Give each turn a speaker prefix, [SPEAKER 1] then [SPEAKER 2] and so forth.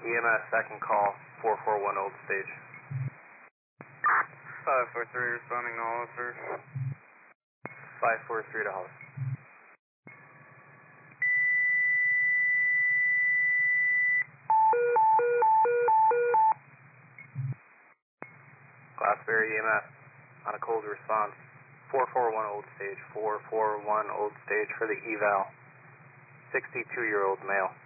[SPEAKER 1] EMS second call, 441 Old Stage.
[SPEAKER 2] 543 responding to Hollister.
[SPEAKER 1] 543 to Hollister. Glassberry EMS on a cold response, 441 Old Stage, 441 Old Stage for the eval, 62-year-old male.